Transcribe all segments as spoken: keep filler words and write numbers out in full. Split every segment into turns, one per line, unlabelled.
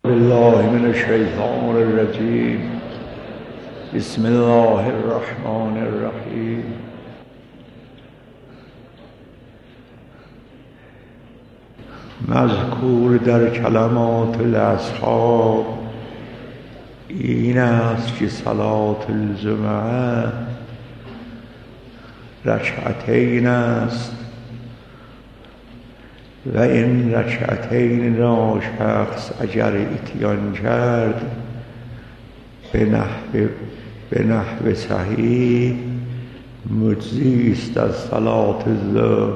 بالله من الشیطان الرجیم. بسم الله الرحمن الرحیم. مذکور در کلمات الاصحاب این است که صلاة الجمعه رکعتین است و این رکعتین را شخص اگر اتیان کرد به نحو به نحو صحیح مجزی است از صلاة الظهر.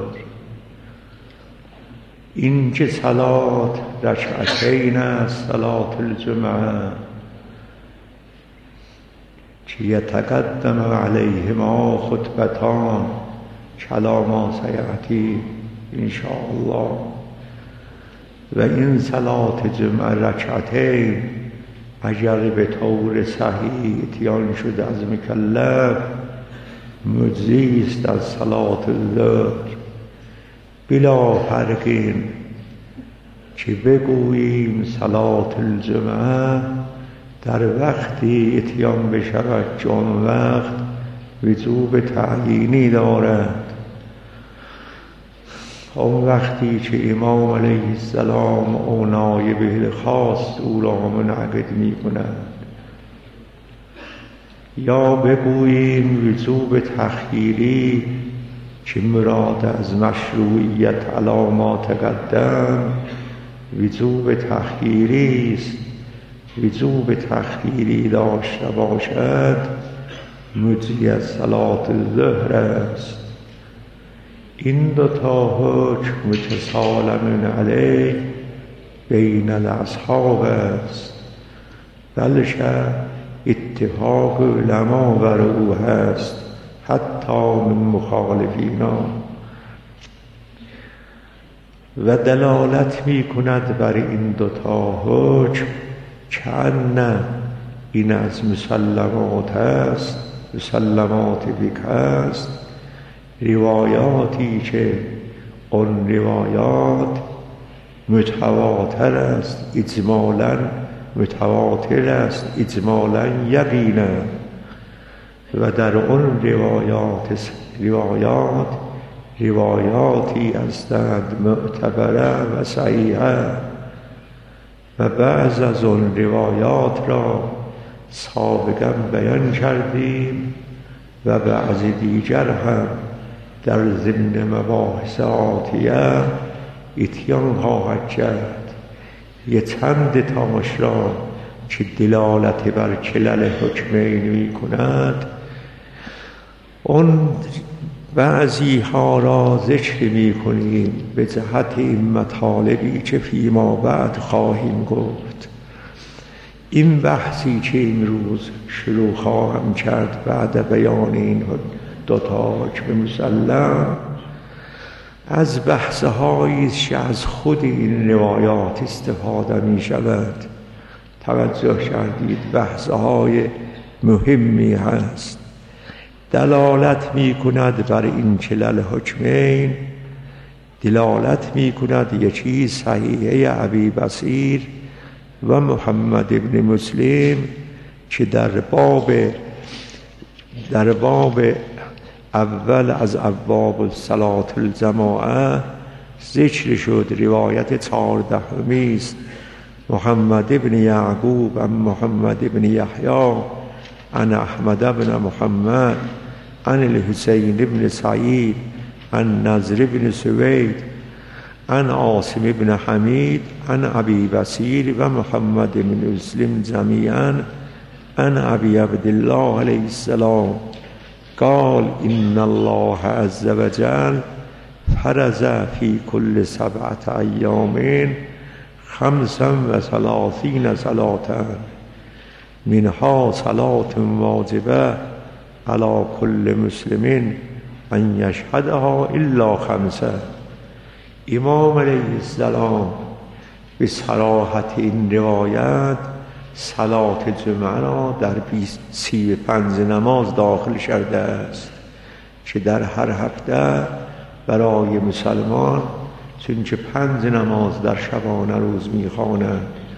این که صلاة رکعتین است صلاة الجمعه که یتقدم علیهما خطبتان کلاما سیأتی ان شاء الله. و این صلاة جمعه رکعتین اگر به طور صحیح اتیان شد از مکلف مجزی است از صلاة الظهر، بلا فرقین که بگوییم صلاة الجمعه در وقتی اتیان بشود چون وقت وجوب تعیینی دارد. اون وقتی که امام علیه السلام او نایبه خاص او را منعقد می کند، یا بگوییم وجوب تخییری که مراد از مشروعیت علی ما تقدم وجوب تخییری است. وجوب تخییری داشته باشد مجزی از صلاة الظهر است. این دو تا حکم متسالم علیه بین الاصحاب است، بلکه اتفاق علما بر او هست حتی من مخالفینا، و دلالت می کند بر این دو تا حکم که ان این از مسلمات است، مسلمات فقه است، روایاتی که اون روایات متواتر است اجمالا، متواتر است اجمالا یقینا، و در اون روایات روایات روایاتی هستند معتبره و صحیحه، و بعض از اون روایات را سابقا بیان کردیم و بعض دیگر هم در ضمن مباحث آتیه اتیان خواهد کرد. یه چند تاش را که دلالت بر کلل حکمین می کند اون بعضی ها را ذکر می کنیم به جهت این مطالبی که فیما بعد خواهیم گفت. این بحثی که امروز شروع خواهم کرد بعد بیان این دو تا حکم مسلم از بحث‌هایی است که از خود این روایات استفاده می شود. توجه کردید بحث‌های مهمی هست، دلالت می کند بر این کلل حکمین، دلالت می کند یکی صحیحه ابی بصیر و محمد ابن مسلم که در باب در باب اول از ابواب صلاة الجماعه ذکر شد. روایت چهاردهمی است، محمد ابن یعقوب عن محمد ابن یحیی عن احمد ابن محمد عن الحسین ابن سعید عن نضر ابن سوید عن عاصم ابن حمید عن ابی بصیر و محمد ابن مسلم جمیعا عن ابی عبدالله علیه السلام قال ان الله عز وجل فرض فی کل سبعة ایام خمسا و ثلاثین صلاة منها صلاة واجبه علی کل مسلم ان یشهدها الا خمسه. امام علیه السلام به صراحت این روایت صلاة جمعه را در سی و پنج نماز داخل کرده است که در هر هفته برای مسلمان چون که پنج نماز در شبانه روز می‌خوانند،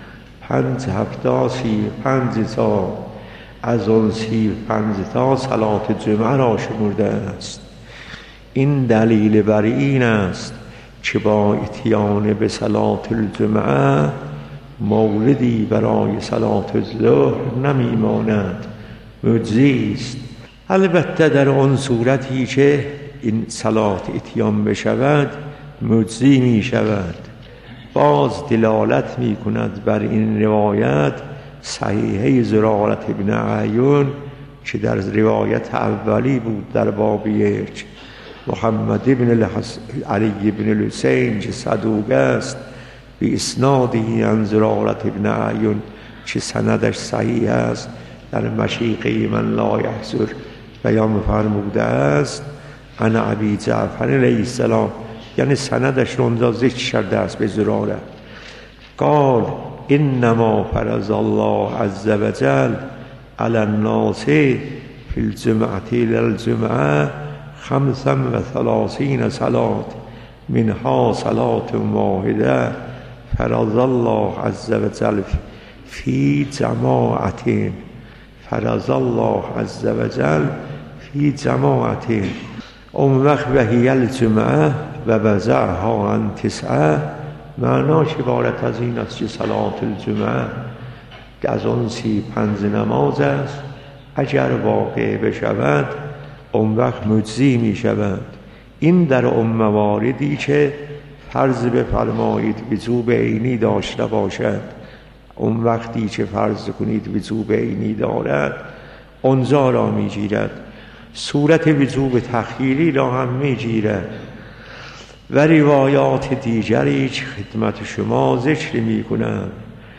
پنج هفته سی پنج تا از آن سی پنج تا صلات جمعه را شمرده است. این دلیل بر این است که با اتیان به صلات الجمعه موردی برای صلات الظهر نمی ماند، مجزی است. البته در آن صورتی که این صلات اتیان بشود مجزی می شود. باز دلالت می کند بر این روایت صحیحه زرارت ابن اعین که در روایت اولی بود در باب یک، محمد ابن علی ابن الحسین که صدوق است به اسناده عن زرارت ابن اعین که سندش صحیح است، در مشیقه من لا یحضر بیان فرموده است عن ابی جعفر علیه السلام، یعنی سندش رو اونجا ذکر کرده است به زرارت. قال انما فرض الله عز وجل على الناس في الجمعة الى الجمعة خمسا و ثلاثین صلاة منها صلاة واحدة فرض الله عز وجل في جماعة فرض الله عز وجل في جماعة. اون وقت وهی الجمعه و وزعها عن تسعه، معناش عبارت از این است که صلات الجمعه که از آن سی پنج نماز است، اگر واقع بشود اون وقت مجزی می شود. این در اون مواردی که فرض بفرمایید وجوب عینی داشته باشد، اون وقتی که فرض کنید وجوب عینی دارد اونجا را می گیرد. صورت وجوب تخییری را هم می گیرد و روایات دیگری که خدمت شما ذکر می کنم.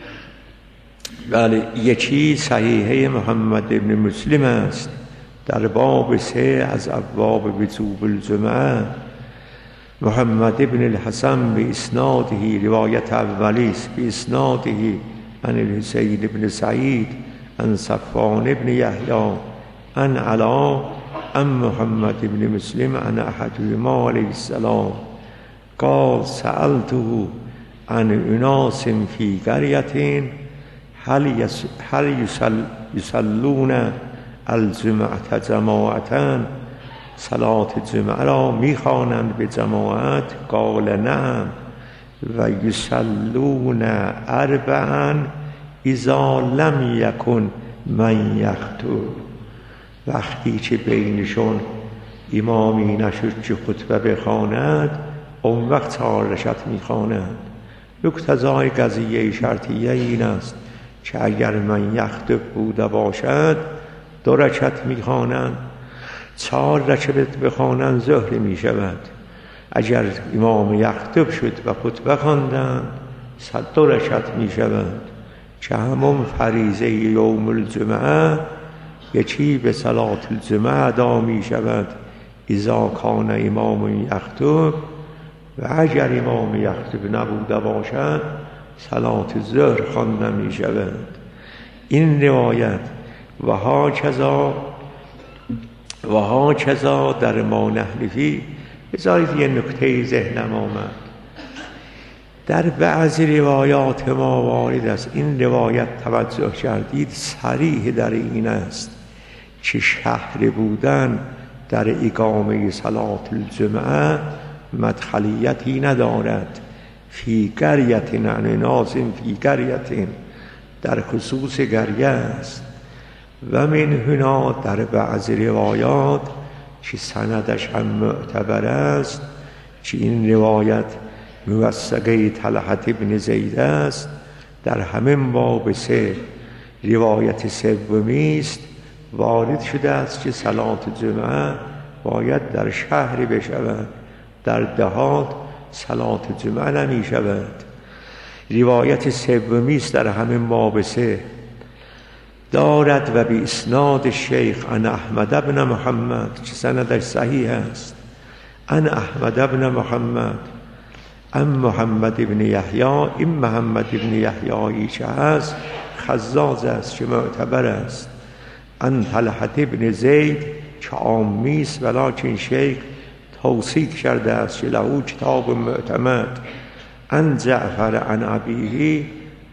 بله، یکی صحیحه محمد ابن مسلم است در باب سه از ابواب وجوب الجمعه. محمد ابن الحسن به اسناده، روایت اولی است، به اسناده عن الحسین ابن سعید عن صفوان ابن یحیی عن علا عن محمد ابن مسلم عن احدهما علیه السلام قال سألته عن اناس فی قریة هل هل یصلون الجمعة جماعة، صلات جمعه را میخوانند به جماعت؟ قال نعم و یصلون اربعا اذا لم یکن من یخطب، وقتی که بینشون امامی نشد که خطبه بخواند اون وقت چهار رکعت میخوانند. مقتضای قضیه شرطیه این است که اگر من یخطب بوده باشد دو رکعت میخوانند، چهار رکعت بخوانند ظهر میشود. اگر امام یخطب شد و خطبه خواندند صد دو رکعت میشود که همون فریضه یوم الجمعه یکی به صلات الجمعه ادا می شود اذا کان امام یخطب، و اگر امام یخطب نبوده باشد صلات ظهر خوانده می شود. این روایت و ها کذا و ها کذا در ما نحلفی. بذارید یه نکته ذهنم آمد، در بعضی روایات ما وارد است، این روایت توجه کردید صریح در این است که شهر بودن در اقامه صلات الجمعه مدخلیتی ندارد. فی قریة عن ناس فی قریة در خصوص قریه است. و من هنا در بعض روایات که سندش هم معتبر است که این روایت موثقه طلحة ابن زید است، در همین باب سه روایت سومی است وارد شده است که صلات جمعه باید در شهر بشود، در دهات صلات جمعه نمی شود. روایت سومی است در همین باب سه دارد و به اسناد شیخ عن احمد بن محمد که سندش صحیح است، عن احمد بن محمد عن محمد بن یحیی. این محمد بن یحیی که هست خزاز است که معتبر است. عن طلحة بن زید که عامی است ولکن شیخ توثیق کرده است که له کتاب معتمد. عن جعفر عن ابیه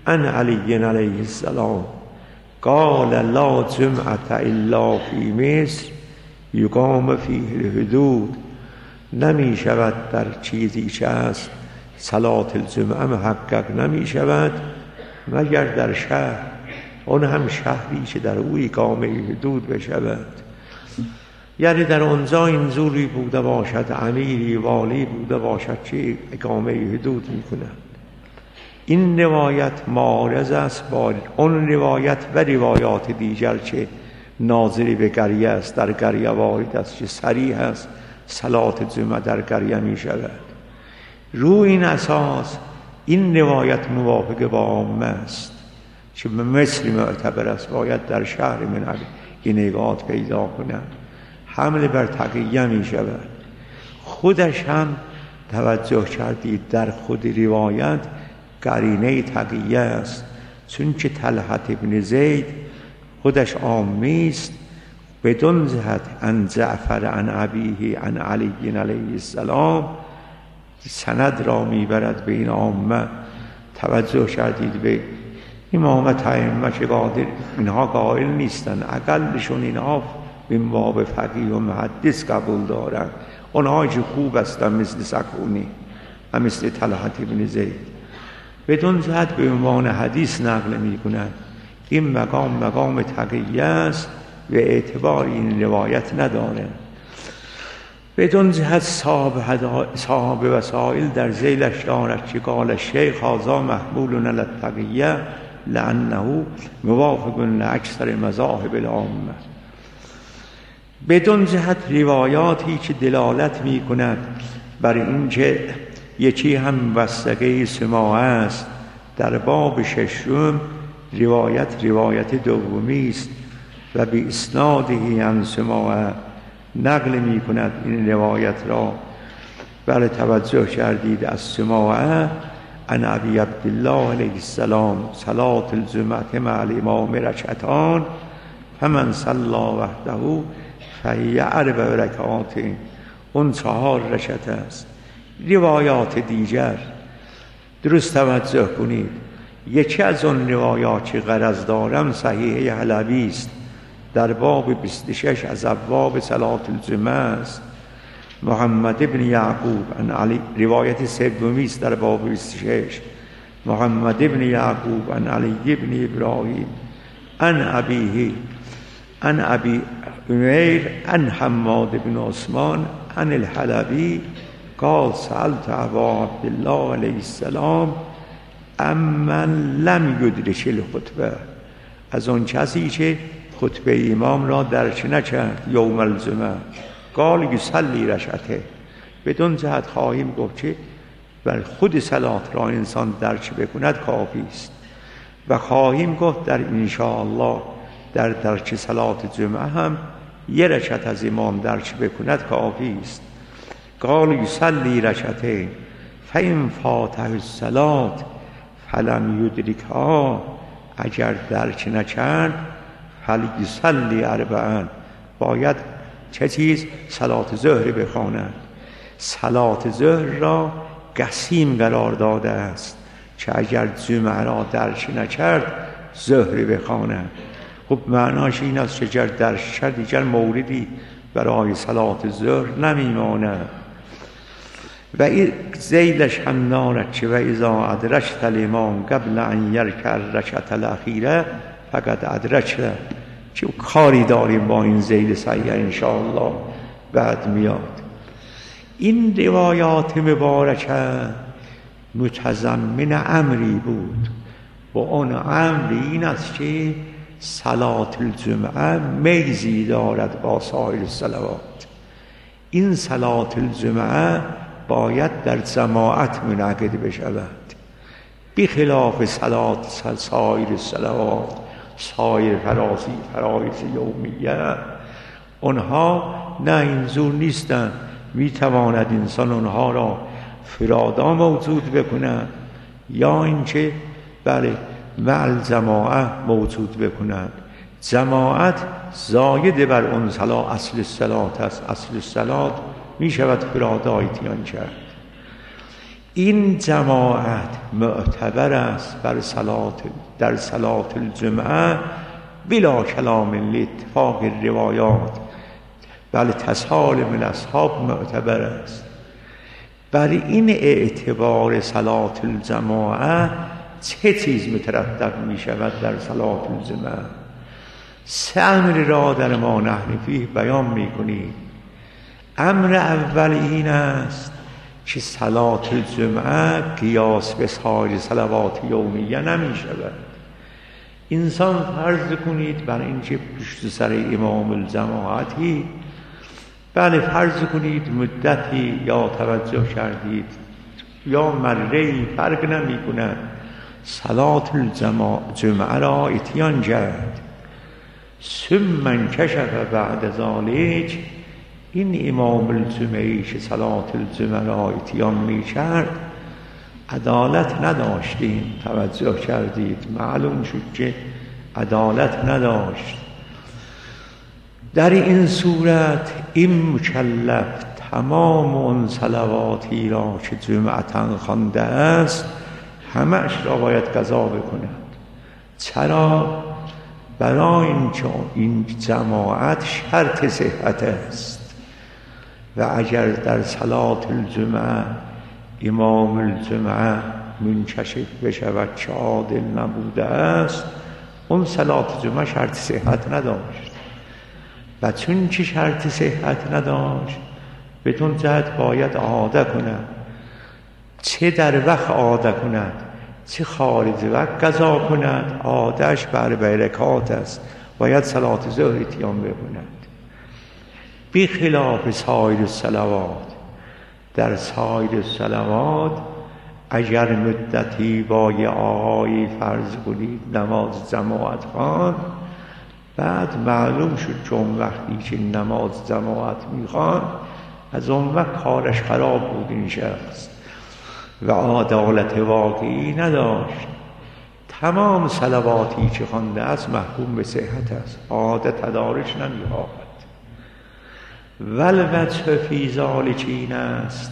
عن علی علیه السلام قال لا جمعة الا فی مصر یقام فیه الحدود. نمی شود در چیزی که است صلات الجمعه محقق نمی شود مگر در شهر، اون هم شهری که در او اقامه حدود بشود. یعنی در آنجا این زوری بوده باشد، امیری والی بوده باشد که اقامه حدود می کند. این روایت معارض است با اون روایت و روایات دیگر که ناظری به قریه است، در قریه وارد است که صریح است صلات جمعه در قریه می شود. روی این اساس این روایت موافق با عامه است که به مصر معتبر است، باید در شهر من این اقامت پیدا کنند. حمل بر تقیه می شود. خودش هم توجه کردید در خود روایت قرینه تقیه است، چون که طلحة ابن زید خودش عامی است بدون جهت عن جعفر عن ابیه عن علی علیه السلام سند را میبرد به این عامه. توجه کردید به امامت ائمه که قادر اینها قائل نیستن، اقلشون اینها به باب فقیه و محدث قبول دارن، اونها که خوب هستن مثل سکونی و مثل طلحة ابن زید بدون جهت به عنوان حدیث نقل میکنن. این مقام مقام تقیه است و اعتبار این روایت نداره. بدون جهت صاحب وسائل در ذیلش دارد که قال الشیخ هذا محمول علی التقیه لانه موافق لاکثر مذاهب العامه. بدون جهت روایاتی که دلالت می کند بر اینکه یکی هم وثقه سماع است. در باب ششم روایت روایت دومی است و به اسناده عن سماع نقل می کند این روایت را. بله توجه کردید از سماع عن ابی عبدالله علیه السلام صلات الجمعه مع الامام رکعتان فمن صلی وحده فهی اربع رکعات، اون چهار رکعت است. روایات دیگر درست توجه کنید. یکی از اون روایات که غرض دارم صحیح حلبی است، در باب بیست و شش از ابواب صلات الجمعه است. محمد ابن یعقوب عن علی، روایت سومی است در باب بیست و شش. محمد ابن یعقوب عن علی ابن ابراهیم عن ابیه عن ابی عمیر عن حماد بن عثمان عن الحلبی قال سألت ابا عبدالله علیه السلام امن لم یدرک الخطبه، از آن کسی که خطبه امام را درک نکرد یوم الجمعه. قال یصلی رکعته، بدون جهت خواهیم گفت که بر خود صلات را انسان درک بکند کافی است و خواهیم گفت در انشاءالله در درک صلات جمعه هم یه رکعت از امام درک بکند کافی است. قال یصلی رکعتین فإن فاته الصلاة فلم یدرکها، اگر درک نکرد فلیصلی اربعا، باید چه چیز؟ صلات ظهر بخواند. صلات ظهر را قسیم قرار داده است که اگر جمعه را درک نکرد ظهر بخواند. خب معناش این است که اگر درک کرد دیگر موردی برای صلات ظهر نمیماند. و زیلش هم دارد که و اذا ادرکت الامام قبل ان یرکع الرکعة الاخیره فقد ادرکت، که کاری داریم با این زیل صحیح انشاءالله بعد میاد. این روایات مبارکه متضمن امری بود و اون امر این است که صلات الجمعه میزی دارد با سایر الصلوات. این صلات الجمعه باید در جماعت منعقد بشود، بخلاف صلات سایر الصلوات، سایر فراسی فرایض یومیه. اونها نه اینجور نیستن، میتواند انسان اونها را فرادا موجود بکنند یا اینکه بله مع الجماعه موجود بکنند. جماعت زاید بر اون صلاة اصل الصلاة است. اصل الصلاة می شود فرادا اتیان کرد. این جماعت معتبر است بر صلات در صلات الجمعه بلا کلام لاتفاق روایات، بل تسالم الاصحاب معتبر است. بر این اعتبار صلات الجماعه چه چیز مترتب می شود در صلات الجمعه؟ سه امر را در ما نحن فیه بیان می کنیم. امر اول این است که صلات الجمعه قیاس به سایر صلوات یومیه نمی شود. انسان فرض کنید بر اینکه پشت سر امام الجماعتی، بله فرض کنید مدتی یا توجه کردید یا مره‌ای فرق نمی کند، صلات الجمعه را اتیان کرد، ثم انکشف بعد ذلک، این امام الجمعی که صلات الجمعه را اتیان می کرد عدالت نداشتیم، توجه کردید، معلوم شد که عدالت نداشت. در این صورت این مکلف تمام اون صلواتی را که جمعتاً خوانده است همه‌اش را باید قضا بکند. چرا؟ برای اینکه این جماعت شرط صحت است و اگر در صلات الجمعه امام الجمعه منکشف بشود که عادل نبوده است، اون صلات جمعه شرط صحت نداشت. و چون که شرط صحت نداشت بدون جهت باید عاده کند، چه در وقت عاده کند چه خارج وقت قضا کند. عادهش بر برکات است، باید صلات ظهر اتیان بکند. بی خلاف سایر الصلوات، در سایر الصلوات اگر مدتی با یه آقایی فرض کنید نماز جماعت خوان، بعد معلوم شد که اون وقتی که نماز جماعت میخوان از اون وقت کارش خراب بود این شخص و عدالت واقعی نداشت. تمام صلواتی که خوانده است محکوم به صحت است، عادت تدارش نمیخواهد. والوجه فی ذلک این است،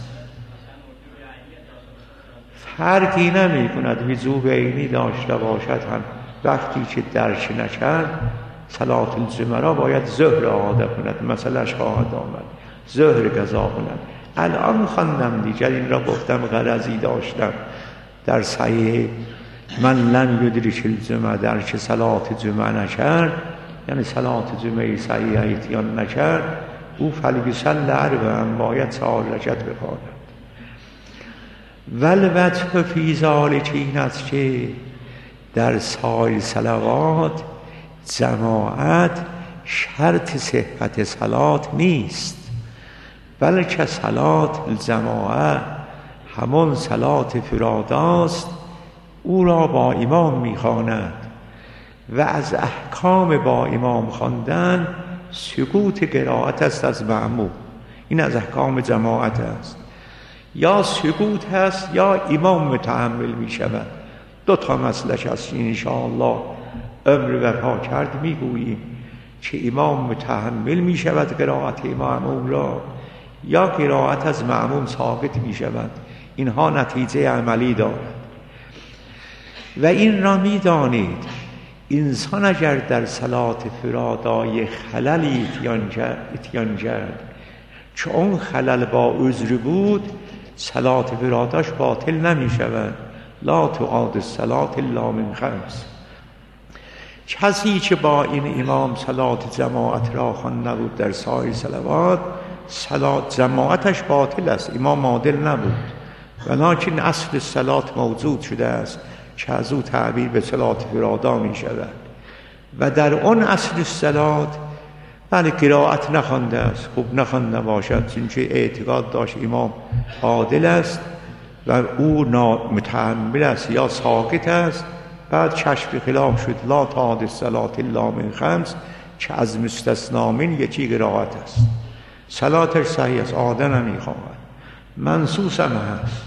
فرقی نمی کند وجوب عینی داشته باشد هم، وقتی که درک نکرد صلات الجمعه را باید ظهر عاده کند، مسئلهش خواهد آمد، ظهر قضا کند. الان خواندم دیگر این را گفتم، غرضی داشتم در صحیح من لم یدرک الجمعه، در که صلات جمعه نکرد یعنی صلات جمعه صحیح اتیان نکرد، او فلیصلی اربعا باید چهار رکعت بخواند. والوجه فی ذلک این است که در سایر صلوات جماعت شرط صحت صلات نیست، بلکه صلات الجماعه همون صلات فراداست، او را با امام میخواند و از احکام با امام خواندن سکوت قرائت است از مأموم. این از احکام جماعت است، یا سکوت هست یا امام متحمل می شود. دو تا مسئله است ان شاء الله عمر وفا کرد میگوییم که امام متحمل می شود قرائت مأموم را یا قرائت از مأموم ثابت می شود. اینها نتیجه عملی دارد و این را می دانید انسان اگر در صلات فرادای خللی اتیان کرد که اون خلل با عذر بود، صلات فراداش باطل نمی شود. لا تعاد الصلاة الا من خمس. کسی که با این امام صلات جماعت را خوانده بود در سایر صلوات، صلات جماعتش باطل است، امام عادل نبود، ولکن اصل صلات موجود شده است که از او تعبیر به صلات فرادا می شود و در اون اصل صلات بله قرائت نخوانده است. خوب نخوانده باشد، چون اعتقاد داشت امام عادل است و او متحمل است یا ساکت است، بعد کشف خلاف شد لا تعاد الصلاة الا من خمس که از مستثنا من یکی قرائت است، صلاتش صحیح است، عاده نمیخواهد، منصوص هم هست.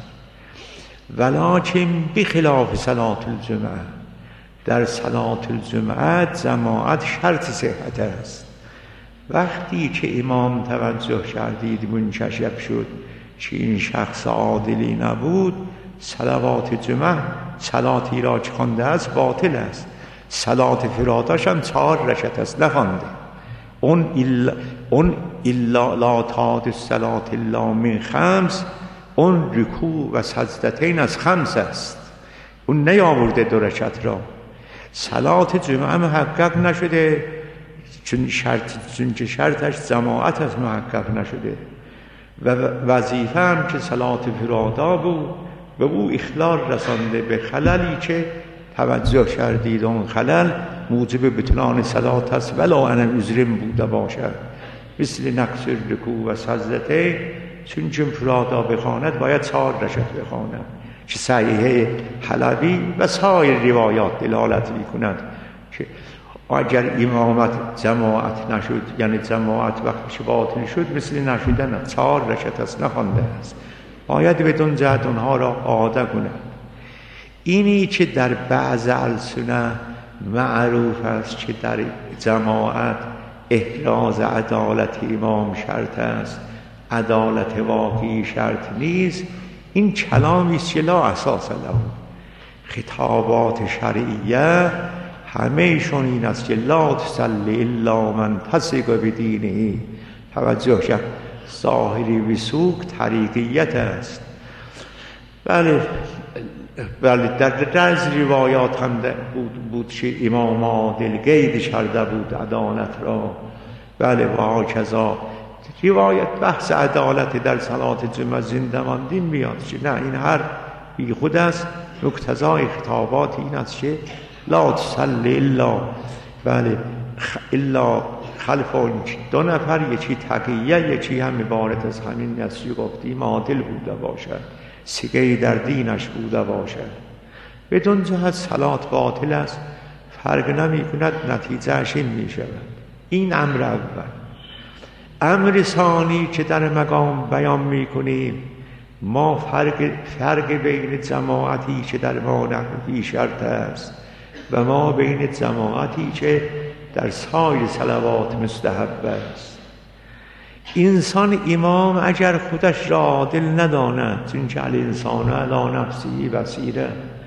ولکن بخلاف صلات الجمعه، در صلات الجمعه جماعت شرط صحت است. وقتی که امام توجه کردید منکشف شد چه این شخص عادلی نبود صلوات جمعه صلاتی را که خوانده است باطل است. صلات فراداش هم چهار رکعت است نخوانده. اون الا اون الا لا تعد صلات الا من خمس، اون رکوع و سجدتین از خمس است، اون نیاورده دو رکعت را. صلات جمعه محقق نشده چون شرط چون که شرطش جماعت از محقق نشده و وظیفه هم که صلات فرادا بود و او اخلال رسانده به خللی که توجه کردید. اون خلل موجب بطلان صلات است ولا انا عذرم بوده باشد، مثل نقص رکوع و سجدتین. چون چون فرادا بخواند باید چهار رکعت بخواند که صحیح حلبی و سایر روایات دلالت می‌کند که اگر امامت جماعت نشد، یعنی جماعت وقتی باطل شد، مثل نشدن چهار رکعت است نخوانده است، باید بدون جهت اونها را عاده کند. اینی که در بعض السنه معروف است که در جماعت احراز عدالت امام شرط است، عدالت واقعی شرط نیست، این کلامی است که لا اساس له. خطابات شرعیه همه‌شون این است که لا تصلی الا من تثق بدینه. توجه شد، ظاهری وسوق طریقیت است. بله بله در درز روایات هم بود, بود که امام عادل قید کرده بود عدالت را. بله و هاکذا روایت بحث عدالت در صلات جمعه زنده ماندین میاد که نه، این هر بی خود است. مقتضای خطابات این است که لا تصلی الا بله الا خلف دو نفر، یکی تقیه یکی هم عبارت از همین است که گفتیم عادل بوده باشد، سگه در دینش بوده باشد. بدون جهت صلات باطل است، فرق نمی کند، نتیجهش این می شود. این امر اول. امر ثانی که در مقام بیان می کنیم، ما فرق, فرق بین جماعتی که در ما نحوی شرط است و ما بین جماعتی که در سایر صلوات مستحب است. انسان امام اگر خودش را عادل نداند، چون که الانسان علی نفسه بصیره،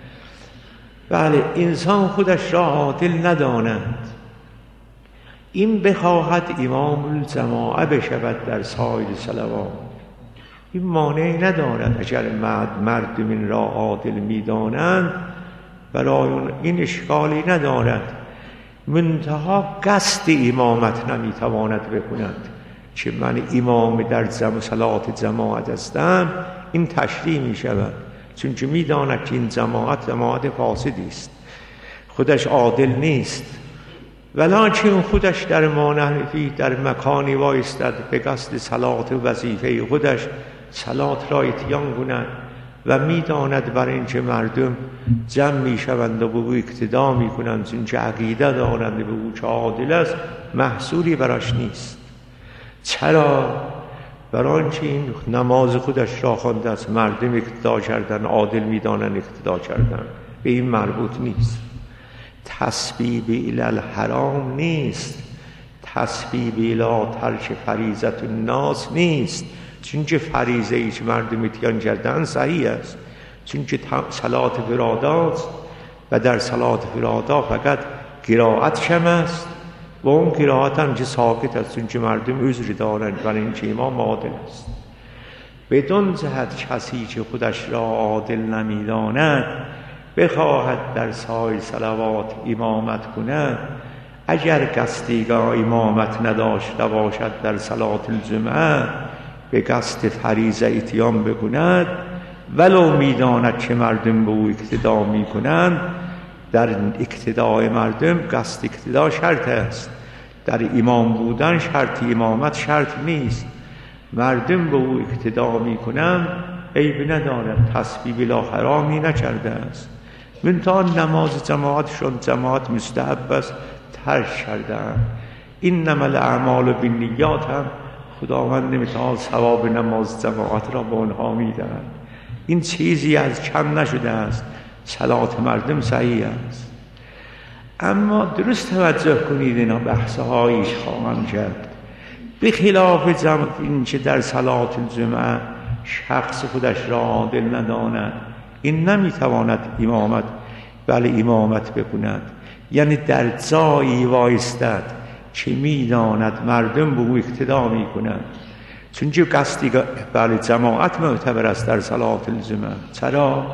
بله انسان خودش را عادل نداند، این بخواهد امام الجماعه بشود در سایر صلوات، این مانع ندارد. اگر مردم این را عادل میدانند برای این اشکالی ندارد، منتها قصد امامت نمیتواند بکند که من امام در جمع صلات جماعت هستم، این تشریح می شود، چون که میداند که این جماعت جماعت فاسدی است، خودش عادل نیست، ولکن خودش در مانحفی در مکانی وایستد به قصد صلات و وظیفه خودش صلات را اتیان کند و میداند برای اینکه مردم جمع میشوند و به او اقتدا میکنند، چون که عقیده دارند به او که عادل است، محصولی براش نیست. چرا؟ برای اینکه این نماز خودش را خوانده است، مردم اقتدا کردن، عادل میدانند اقتدا کردن، به این مربوط نیست. تسبیب الی الحرام نیست، تسبیب الی ترک فریضه الناس نیست، چون که فریضه ای که مردم اتیان کردن صحیح است، چون که صلات فراداست و در صلات فرادا فقط قرائت کم است و اون قرائت هم که ساکت است، چون که مردم عذر دارند برای اینکه امام عادل است. بدون جهت کسی که خودش را عادل نمیداند بخواهد در سایر صلوات امامت کند، اگر قصدیگاه امامت نداشته باشد در صلات الجمعه به قصد فریضه اتیان بکند، ولو میداند که مردم به او اقتدا میکنند، در اقتداء مردم قصد اقتدا شرط است، در امام بودن شرط امامت شرط نیست. مردم به او اقتدا میکنند عیب ندارد، تسبیب الی حرامی نکرده است، منتها نماز جماعتشون جماعت مستحب است ترک کردند. انما الاعمال بالنیات هم خداوند نمیتواند ثواب نماز جماعت را به آنها میدهد، این چیزی از کم نشده است، صلات مردم صحیح است. اما درست توجه کنید، اینا بحث‌هایش خواهم کرد. به خلاف جمع این که در صلات الجمعه شخص خودش را عادل نداند این نمیتواند امامت بل امامت بکند. یعنی در جایی وایستد که میداند مردم به او اقتدا میکنند. چون جو قصدی بله جماعت معتبر است در صلات الجمعه. چرا؟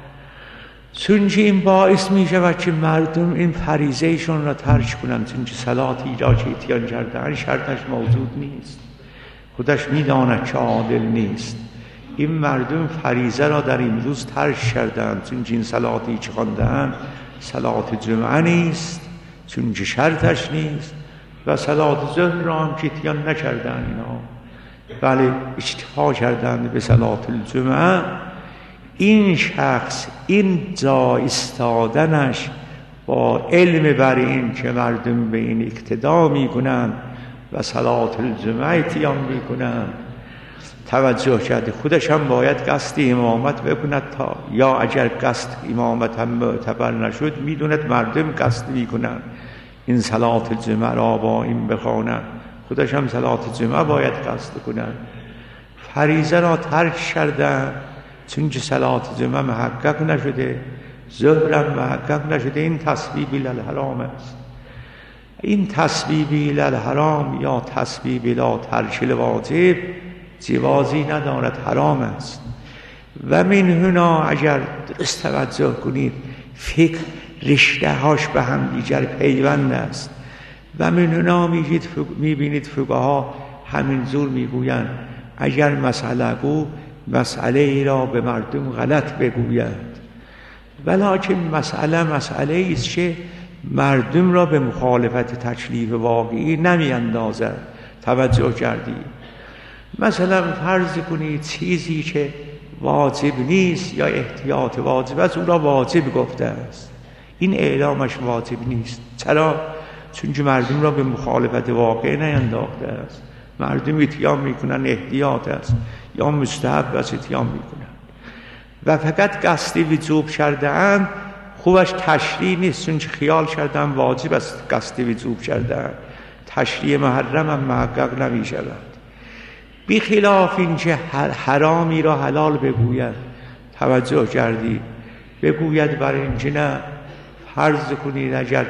چون این باعث می شود که مردم این فریضهشون را ترک کنند. چون صلاتی را که اتیان کردن شرطش موجود نیست، خودش میداند که عادل نیست. این مردم فریضه را در این روز ترک کردند. چون این صلاتی که خواندند صلات جمعه نیست، چون شرطش نیست، و صلات ظهر را هم که اتیان نکردند اینا، بله اکتفا کردند به صلات الجمعه. این شخص این جا استادنش با علم بر این که مردم به این اقتدا میکنند و صلات الجمعه اتیان میکنند توجه کرده. خودش هم باید قصد امامت بکند، تا یا اگر قصد امامت هم معتبر نشد میدوند مردم قصد میکنند این صلات الجمعه را با این بخوانند، خودش هم صلات جمعه باید قصد کنند. فریضه را ترک کردند چون که صلات جمعه محقق نشده، ظهرم محقق نشده. این تسبیب الالحرام است. این تسبیب الالحرام یا تسبیب الی ترک الواجب جوازی ندارد، حرام است. و من هنا اگر درست توجه کنید فکر رشته هاش به هم دیگر پیوند است. و من هنا میبینید فقها همین زور میگویند اگر مسئله گو مسئله ای را به مردم غلط بگوید، ولیکن مسئله مسئله است که مردم را به مخالفت تکلیف واقعی نمی اندازد. توجه کردید؟ مثلا فرض کنید چیزی که واجب نیست یا احتیاط واجب است او را واجب گفته است، این اعلامش واجب نیست. چرا؟ چون که مردم را به مخالفت واقع نینداخته است. مردم اتیان میکنن احتیاط است یا مستحب است اتیان میکنن و فقط قصد وجوب کرده اند. خوبش تشریع نیست، چون که خیال کردن واجب است قصد وجوب کرده اند. تشریع محرم هم محقق نمی شود. بی خلاف این که حرامی را حلال بگوید. توجه کردید؟ بگوید برای اینکه نه فرض کنید اگر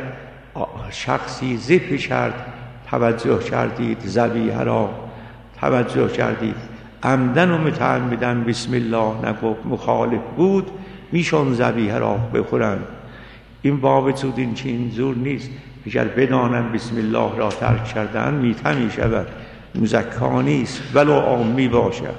شخصی ذبح کرد، توجه کردید، ذبیحه را توجه کردید عمدن و متعمدن بسم الله نگفت، مخالف بود، میشون ذبیحه را بخورن. این باوجود این که این زور نیست، اگر بدانن بسم الله را ترک کردن میته میشود، مزکا نیست ولو عامی باشد.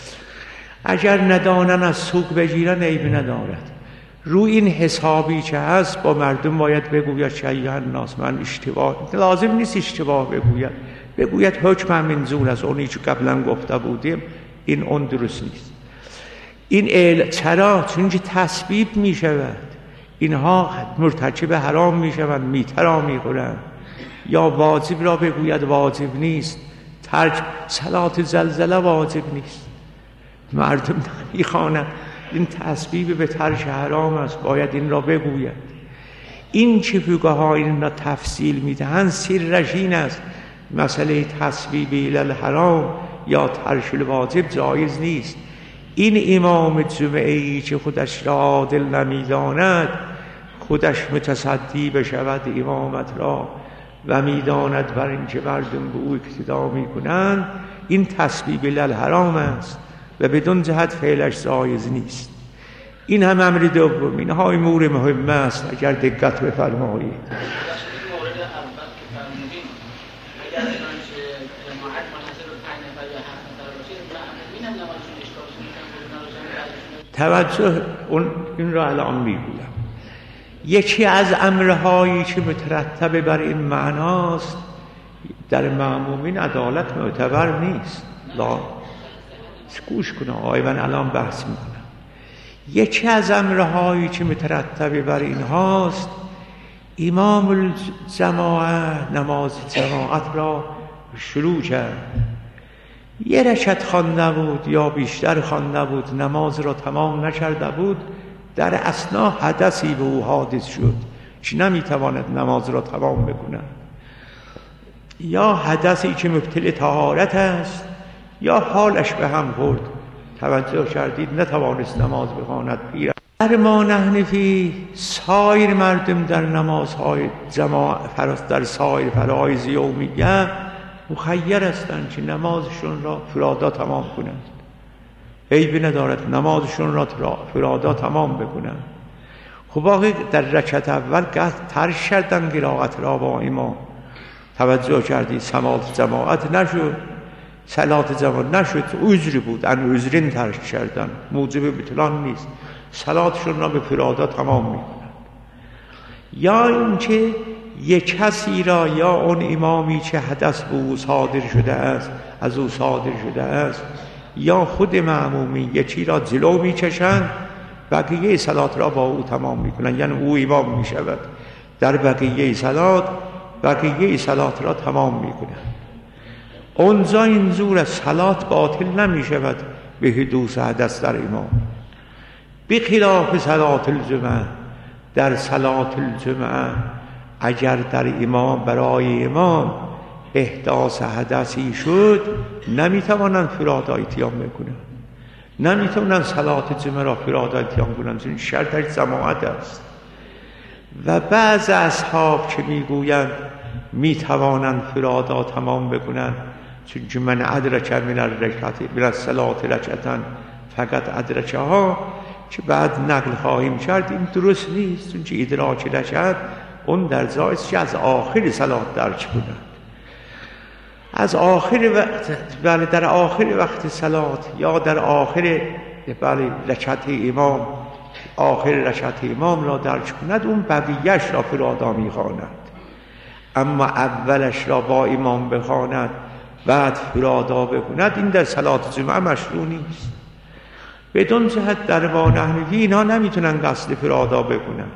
اگر ندانن از سوق بگیرن عیب ندارد. رو این حسابی که هست با مردم باید بگوید شیعه الناس، من اشتباه، لازم نیست اشتباه بگوید، بگوید حکم منظور از اونی که قبلا گفته بودیم، این اون درست نیست. این اعل... چرا؟ چون که تسبیب می شود، اینها مرتکب حرام می شود، میته را می خورند. یا واجب را بگوید واجب نیست، ترک صلات زلزله واجب نیست، مردم نمی خوانند، این تسبیب به ترک حرام است، باید این را بگوید. این که فقها این را تفصیل میدهند سرش این است، مسئله تسبیب الی الحرام یا ترک الواجب جایز نیست. این امام جمعه ای که خودش را عادل نمیداند، خودش متصدی بشود امامت را و میداند بر اینکه مردم به او اقتدا میکنند، این تسبیب الی الحرام است و بدون جهت فعلش جایز نیست. این هم امر دوم. اینها امور مهم است اگر دقت بفرمایید. توجه اون این را الان میگویم. یکی از امرهایی که مترتب بر این معناست، در مأمومین عدالت معتبر نیست. لا گوش کنه آقای، من الان بحث میکنم. یکی از امرهایی که مترتب بر این هاست، امام الجماعه نماز جماعت را شروع کرد. یه رکعت خوانده بود یا بیشتر خوانده بود، نماز را تمام نکرده بود، در اثنا حدثی به او حادث شد که نمیتواند نماز را تمام بکند، یا حدثی که مبطل طهارت است، یا حالش به هم خورد، توجه کردید نتوانست نماز بخواند. پیر در ما نحنفی سایر مردم در نمازهای جماعت در سایر فرایض یومیه مخیر هستند که نمازشون را فرادا تمام کنند. عیبی ندارد نمازشون را فرادا تمام بکنند. خب آقای در رکعت اول که ترک کردن قرائت را با امام، توجه کردید صلات جماعت نشد، صلات جماعت نشد، عذری بود، ان عذرین ترک کردن، موجب بطلان نیست، صلاتشون را به فرادا تمام میکنند. یا اینکه یک کسی را یا اون امامی که حدث به او صادر شده است از او صادر شده است یا خود مأمومی یکی را جلو میکشند، بقیه صلات را با او تمام میکنند، یعنی او امام میشود در بقیه صلات، بقیه صلات را تمام میکنند. اونجا این زور صلات باطل نمیشود به حدوث حدث در امام. بخلاف صلات الجمعه، در صلات الجمعه اگر در امام برای امام احداث حدثی شد نمیتوانند فرادا اتیام بکنند، نمیتونن صلات جمعه را فرادا اتیام کنند، چون شرطش جماعت است. و بعض اصحاب که میگویند میتوانند فرادا تمام بکنند، چون من ادرک من الرکعت من الصلات رکعتا فقط ادرکه ها که بعد نقل خواهیم کرد، این درست نیست، چون که ادراک رکعت اون در جایست که از آخر صلات درک کنند، از آخر وقت، بله در آخر وقت صلات یا در آخر بله رکعت امام، آخر رکعت امام را درک کند، اون بقیه‌اش را فرادا می‌خواند. اما اولش را با امام بخواند بعد فرادا بکند، این در صلات جمعه مشروع نیست. بدون جهت در ما نحنفی اینها نمیتونن قصد فرادا بکنند.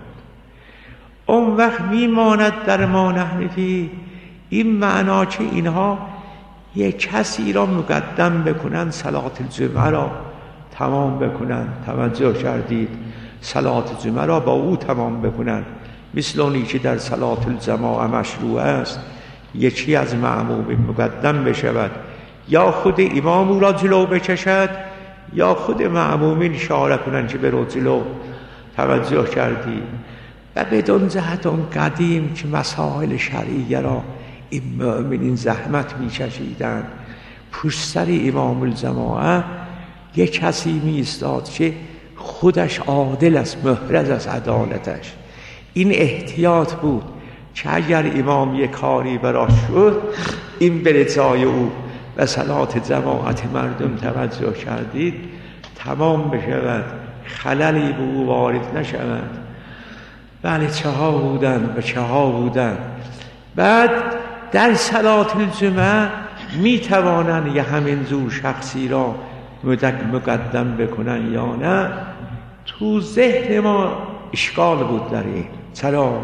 اون وقت میماند در ما نحنفی این معنا که اینها یک کسی را مقدم بکنن صلات الجمعه را تمام بکنن، توجه کردید، صلات جمعه را با او تمام بکنن، مثل اونی که در صلات الجماعه مشروع است یکی از مأموم مقدم بشود، یا خود امام او را جلو بکشد یا خود مأمومین اشاره کنند که برو جلو، توجه کردید. و بدون جهت اون قدیم که مسائل شرعیه را این مؤمنین زحمت می‌کشیدند، پشت سر امام الجماعه یک کسی می ایستاد که خودش عادل است، محرز از عدالتش. این احتیاط بود که اگر امام یک کاری براش شد این بره جای او و صلات جماعت مردم، توجه کردید، تمام بشود، خللی به او وارد نشود. بله چه ها بودن و چه ها بودن. بعد در صلات الجمعه می توانند یه همین زور شخصی را مقدم بکنن یا نه؟ تو ذهن ما اشکال بود در این. چرا؟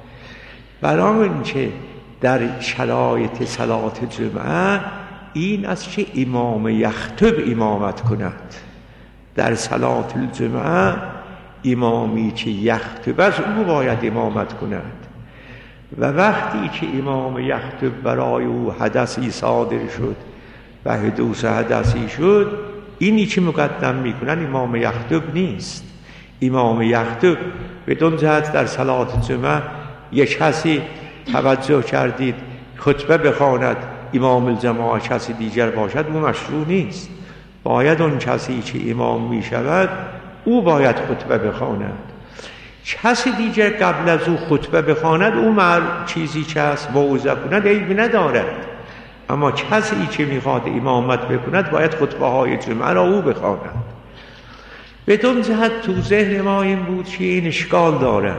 برای اینکه در شرایط صلات جمعه این است که امام یخطب امامت کند. در صلات الجمعه امامی که یخطب از او باید امامت کند، و وقتی که امام یخطب برای او حدثی صادر شد و حدوث حدثی شد، اینی که مقدم میکنن امام یخطب نیست. امام یخطب بدون جهت در صلات جمعه یک کسی، توجه کردید، خطبه بخواند، امام الجماعه کسی دیگر باشد، اون مشروع نیست. باید اون کسی که امام میشود او باید خطبه بخواند. کسی دیگر قبل از او خطبه بخواند، او مر چیزی که هست موعظه کند عیبی ندارد، اما کسی که میخواد امامت بکند باید خطبه های جمعه را او بخواند. بدون جهت تو ذهن ما این بود که این اشکال دارد،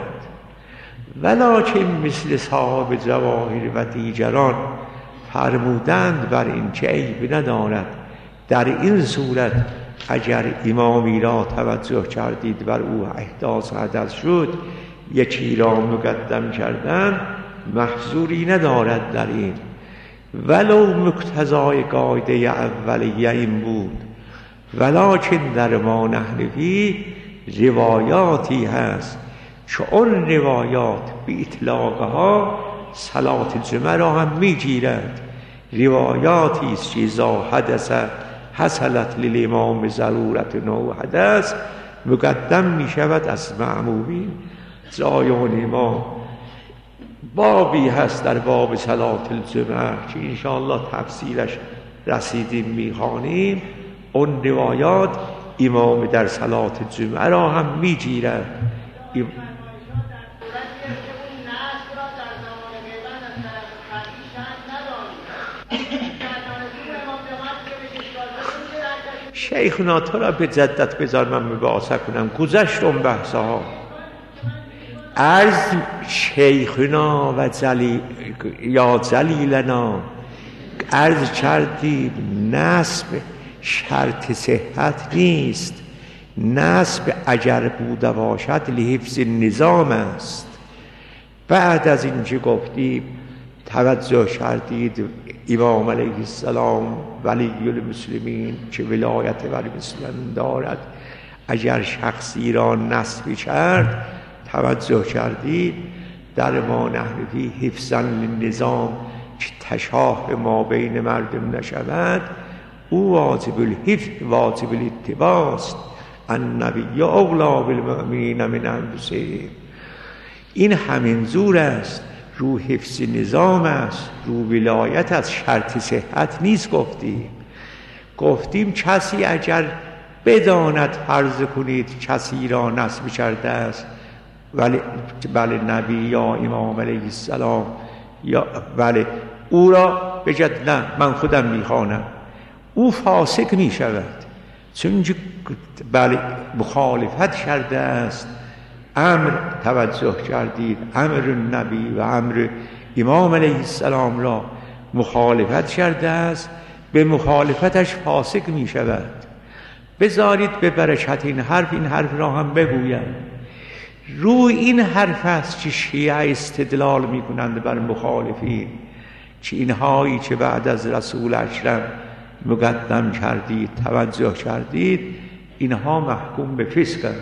ولکن مثل صاحب جواهر و دیگران فرمودند بر این که عیبی ندارد. در این صورت اگر امامی را توجه کردید بر او احداث حدث شد، یکی را مقدم کردن محظوری ندارد در این، ولو مقتضای قاعده اولیه این بود. ولکن در ما نحنفی روایاتی هست که اون روایات به اطلاقها صلات جمعه را هم میگیرد. روایاتی است که اذا حدث حصلت للامام ضرورت نو حدث مقدم می شود از معمومین. زایان ما بابی هست در باب صلات الجمعه که انشاءالله تفصیلش رسیدیم میخوانیم. اون روایات امام در صلات الجمعه را هم میگیرد. ام... شیخنا تو را به جدت بذار من مباحثه کنم. گذشت اون بحث ها عرض شیخنا و جلی... یا جلیلنا عرض کردیم نسب شرط صحت نیست. نسب اگر بوده باشد لحفظ نظام است. بعد از اینکه گفتیم توجه کردید امام علیه السلام ولی المسلمین که ولایت بر مسلمان دارد، اگر شخصی را نسب کرد توجه کردید در ما نحوی حفظاً للنظام که تشاه ما بین مردم نشود، او واجب الحفظ واجب الاتباع است. النبی اولی بالمؤمنین من انفسهم. این همین زور است، رو حفظ نظام است، رو ولایت از شرط صحت نیست. گفتیم گفتیم کسی اگر بداند فرض کنید کسی را نسب کرده است ولی بله نبی یا امام علیه السلام یا بله او را بگد نه من خودم میخوانم، او فاسق می شود چون بله مخالفت کرده است. امر توجه کردید امر نبی و امر امام علیه السلام را مخالفت کرده است، به مخالفتش فاسق می شود. بذارید به برکت این حرف این حرف را هم بگویم. روی این حرف است که شیعه استدلال می کنند بر مخالفین که اینهایی که بعد از رسول اکرم مقدم کردید توجه کردید اینها محکوم به فسقند،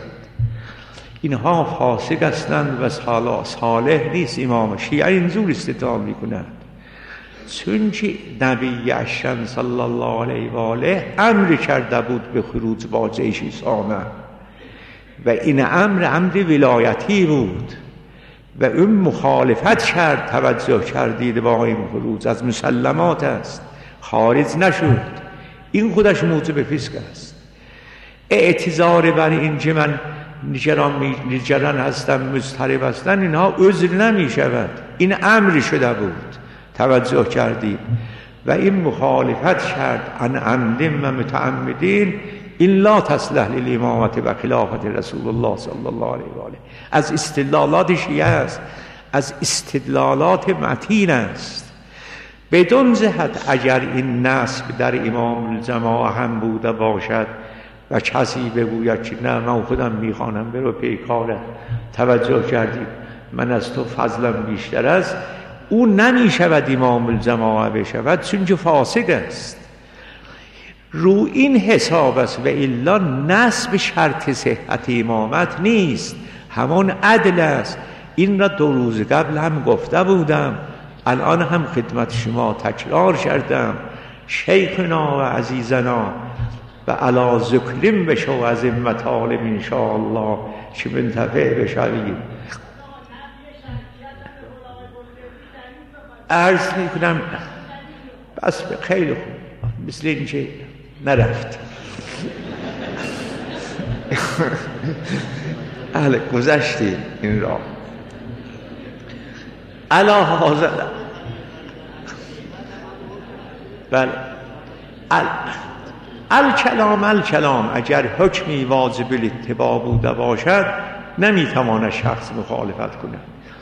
اینها فاسق هستند و صالح نیست. امام شیعه اینجور استدلال می کنند چون که نبی اکرم صلی الله علیه و آله امر کرده بود به خروج با جیش سامه و این امر امر ولایتی بود و اون مخالفت کرد. توجه کردید با این خروج از مسلمات است، خارج نشد. این خودش موجب فسق است. اعتذار بر این که من نگران نگران هستم مضطرب هستم اینها عذر نمی شود، این امر شده بود. توجه کردید و این مخالفت کرد عن عمد و متعمدین این لا تصلح للامامت و خلافت رسول الله صلی الله علیه و آله. از استدلالات شیعه است، از استدلالات متین است. بدون جهت اگر این نسب در امام الجماعه هم بوده باشد و کسی بگوید که نه من خودم میخوانم برو پیکاره، توجه کردید من از تو فضلم بیشتر است، او نمیشود امام الجماعه بشود چون که فاسق است. رو این حساب است و الا نسب شرط صحت امامت نیست، همان عدل است. این را دو روز قبل هم گفته بودم، الان هم خدمت شما تکرار کردم. شیخنا و عزیزنا و علا ذکریم بشو از این مطالب انشاءالله که منتفع بشوید. عرض می کنم بس خیلی خوب، مثل این که نرفت اهل گذشتی این را علا حاضر بله ال... الکلام الکلام اگر حکمی واجب الاتباع بوده باشد نمیتواند شخص مخالفت کنه.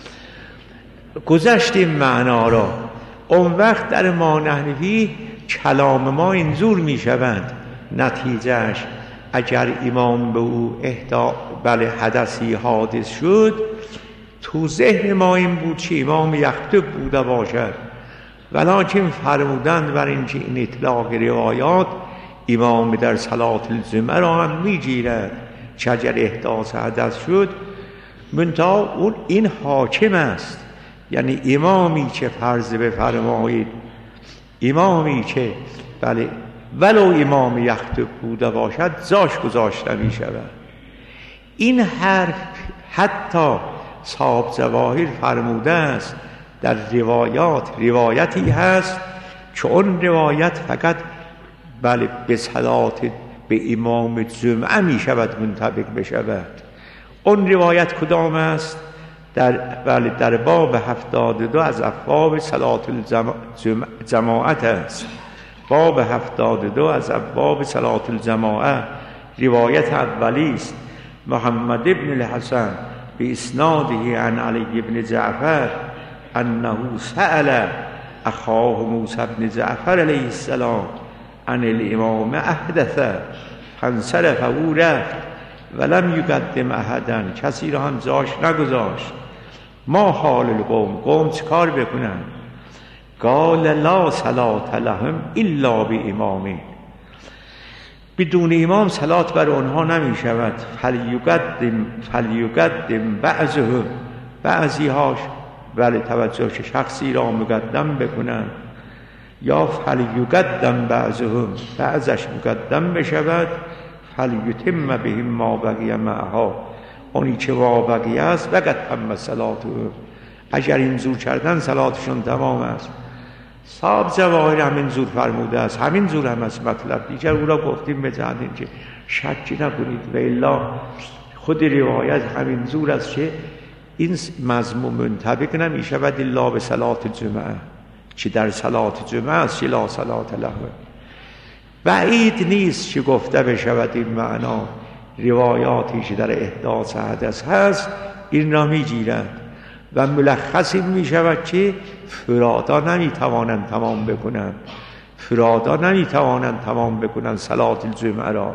گذشتیم معنا را. اون وقت در ما نحوی کلام ما اینجور می شوند نتیجهش اگر امام به او اهدا بله حدثی حادث شد تو ذهن ما این بود که امام یخطب بوده باشد، ولیکن فرمودند بر این که این اطلاق روایات امام در صلات الجمعه را هم می گیرد که اگر احداث حدث شد منتها اون این حاکم است. یعنی امامی که فرض بفرمایید امامی که بله ولو امام یخطب بوده باشد زاش گذاشته می شود. این حرف حتی صاحب ظواهر فرموده است در روایات روایتی هست که اون روایت فقط بله به صلات به امام جمعه می شود منطبق بشود. اون روایت کدام است؟ در بله در باب هفتاد و دو از ابواب صلات الجماعت است. باب هفتاد و دو از ابواب صلات الجماعه روایت اولی است. محمد ابن الحسن به اسناده عن علی بن جعفر انه سأل اخاه موسی بن جعفر علیه السلام عن الامام احدث فانصرف او رفت ولم یقدم احدا، کسی را هم جاش نگذاشت. ما حال القوم، قوم چه کار بکنن؟ قال لا صلاة لهم الا بامام، بدون امام صلات بر آنها نمی شود. فلیقدم فلیقدم بعضهم، بعضی هاش ولی توجه شخصی را مقدم بکنن، یا فلیقدم بعضهم، بعضش مقدم بشود. فلیتم بهم ما بقی معها، اونی که ما بقی است وقت تم صلاتهم، اگر این زور کردن صلاتشون تمام است. صاحب ظواهر همین زور فرموده است، همین زور هم است. مطلب دیگر او را گفتیم بزنید که شکی نکنید و الا خود روایت همین زور است که این مضمون منطبق نمی شود الا به صلات جمعه، که در صلات جمعه است که لا صلات له. بعید نیست که گفته بشود این معنا روایاتی که در احداث حدث هست این را می گیرند و ملخص این می شود که فرادا نمی توانند تمام بکنند، فرادا نمی توانند تمام بکنند صلات الجمعه را.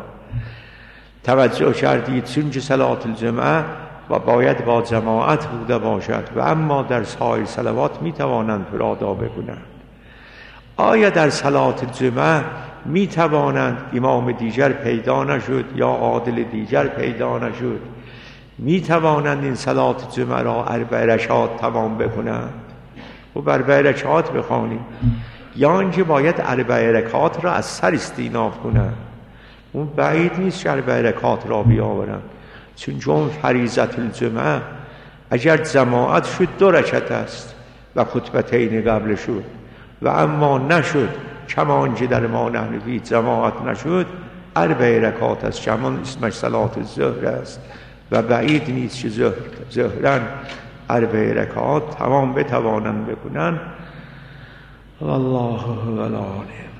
توجه کردید؟ چون که صلات الجمعه و باید با جماعت بوده باشد و اما در سایر صلوات می توانند فرادا بکنند. آیا در صلات الجمعه می توانند امام دیگر پیدا نشد یا عادل دیگر پیدا نشد می توانند این صلات جمعه را اربع رکعات تمام بکنند و بر اربع رکعات بخوانیم، یا اینکه باید اربع رکعات را از سر استیناف کنند؟ اون بعید نیست که اربع رکعات را بیاورند، چون چون فریضت الجمعه اگر جماعت شد دو رکعت است و خطبتین قبل شد و اما نشد کمان که در ما نحنفی جماعت نشد اربع رکعات است، کمان اسمش صلات الظهر است و بعید نیست که ظهرن اربع رکعات تمام بتوانند بکنن. والله ولعالم.